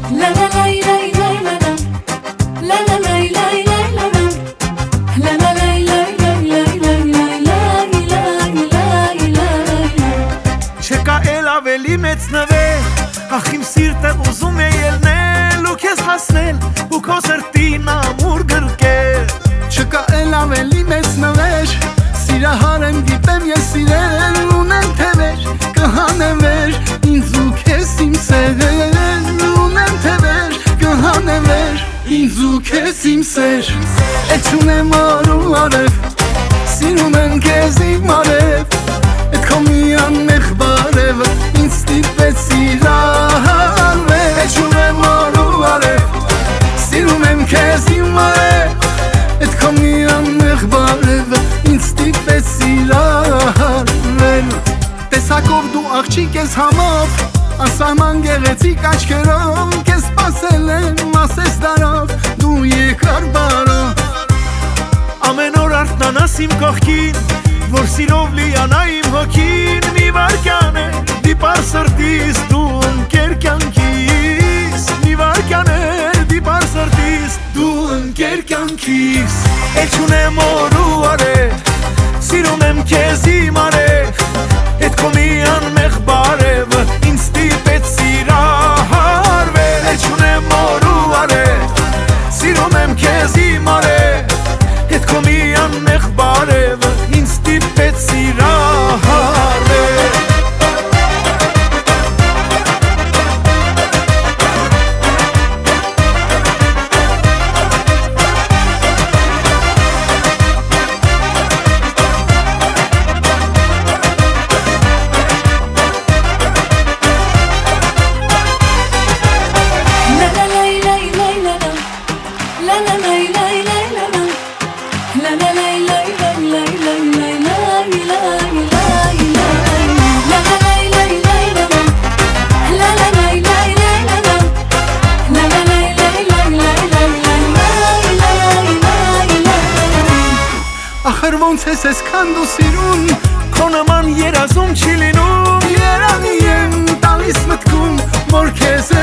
La la la la la la la la la la la la la la la Չկա էլ ավելի մեծ նվեր, ախ իմ սիրտը ուզում է ելնել ու քեզ հասնել ու քո սրտին ամուր գրկել Չկա էլ ավելի մեծ նվեր, սիրահար եմ գիտեմ ես սիրել ունեմ թևեր, կհանեմ վեր, ինձ ու քեզ իմ սեր ունեմ թևեր, կհանեմ վեր, ինձ ու քեզ իմ սեր Էդ չունեմ օր ու արև, սիրում եմ քեզ իմ արև Էդ քո միանմեղ բարևը ինձ ստիպեց սիրահարվել Էդ չունեմ օր ու արև, սիրում եմ քեզ իմ արև Էդ քո միանմեղ բարևը ինձ ստիպեց սիրահարվել Տեսակով դու աղջիկ ես համով, ասահման գեղեցիկ աչքերով Քեզ սպասել եմ ասես դարով, դու եկար բարով Ամեն օր արթնանաս իմ կողքին, որ սիրով լիանա իմ հոգին Մի վարկյան է դիպար սրտիս դու ընկեր կյանքիս Մի վարկյան է դիպար սրտիս դու ընկեր կյանքիս Էլ չունեմ օր ու արև, սիրում եմ քեզ իմ արև Էդ քո միանմեղ բարևը ինձ ստիպեց սիրահարվել Էլ չունեմ օր ու արև, սիրում եմ քեզ իմ արև Էդ քո միանմեղ բարևը ինձ ստիպեց սիրահարվել Ախր ոնց ես այսքան դու սիրուն, Քո նման երազում չի լինում երանի եմ տալիս մտքում, որ քեզ